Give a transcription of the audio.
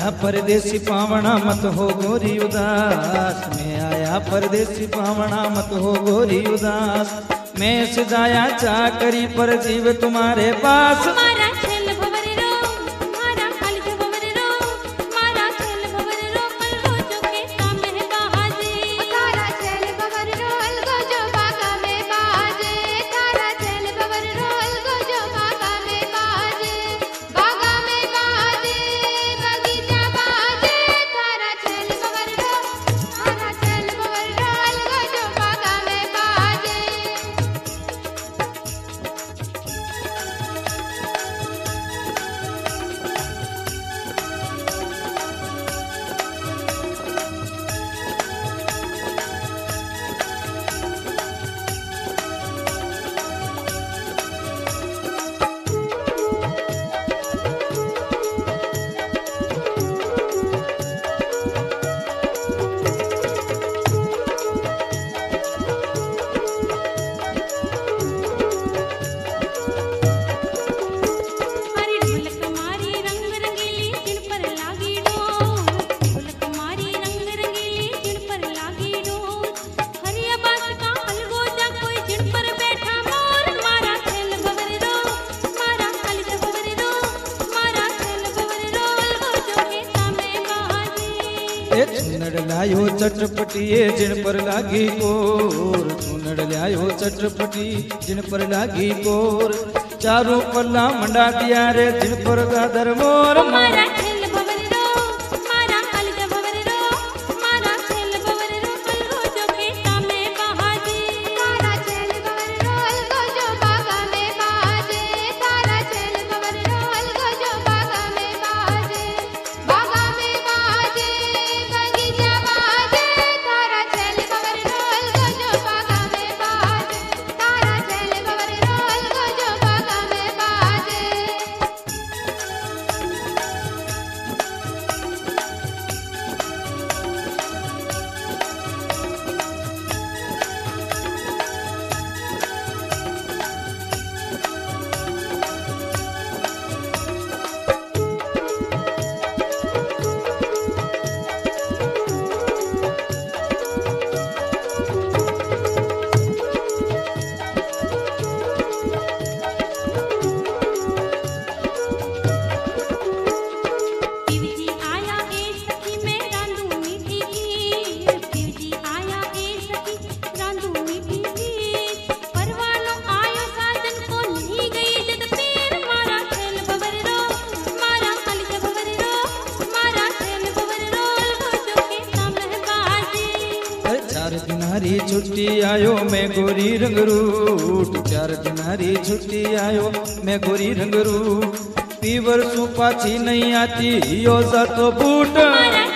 आया परदेसी पावना मत हो गोरी उदास, मैं आया परदेसी पावना मत हो गोरी उदास। मैं सजाया चाकरी पर जीव तुम्हारे पास, चुनड़ लायो चटपटी जिन पर लागी कोर, चुनड़ लायो चटपटी जिन पर लागी कोर। चारों पल्ला मंडा दिया रे जिन पर दादर मोर, दिनारी छुट्टी आयो मैं गोरी रंगरूट, 4 दिनारी छुट्टी आयो मैं गोरी रंगरूट। पीवर सु पाछी नहीं आती यो जातो बूट।